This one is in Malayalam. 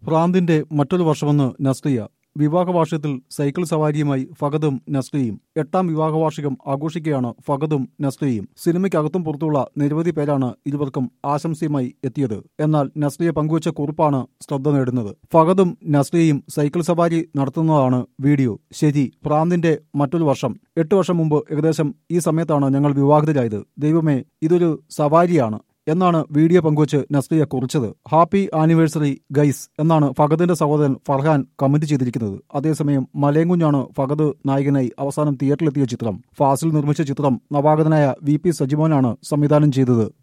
ഭ്രാന്തിന്റെ മറ്റൊരു വർഷമെന്ന് നസ്രിയ. വിവാഹവാർഷികത്തിൽ സൈക്കിൾ സവാരിയുമായി ഫഹദും നസ്രിയയും. 8ാം വിവാഹവാർഷികം ആഘോഷിക്കുകയാണ് ഫഹദും നസ്രിയയും. സിനിമയ്ക്കകത്തും പുറത്തുള്ള നിരവധി പേരാണ് ഇരുവർക്കും ആശംസയുമായി എത്തിയത്. എന്നാൽ നസ്രിയ പങ്കുവച്ച കുറിപ്പാണ് ശ്രദ്ധ നേടുന്നത്. ഫഹദും നസ്രിയയും സൈക്കിൾ സവാരി നടത്തുന്നതാണ് വീഡിയോ. ശരി, ഭ്രാന്തിന്റെ മറ്റൊരു വർഷം. 8 വർഷം മുമ്പ് ഏകദേശം ഈ സമയത്താണ് ഞങ്ങൾ വിവാഹിതരായത്. ദൈവമേ, ഇതൊരു സവാരിയാണ് എന്നാണ് വീഡിയോ പങ്കുവച്ച് നസ്രിയ കുറിച്ചത്. ഹാപ്പി ആനിവേഴ്സറി ഗൈസ് എന്നാണ് ഫഹദിന്റെ സഹോദരൻ ഫർഹാൻ കമന്റ് ചെയ്തിരിക്കുന്നത്. അതേസമയം മലയങ്കുഞ്ഞാണ് ഫഹദ് നായകനായി അവസാനം തിയേറ്ററിലെത്തിയ ചിത്രം. ഫാസിൽ നിർമ്മിച്ച ചിത്രം നവാഗതനായ VP സജിമോനാണ് സംവിധാനം ചെയ്തത്.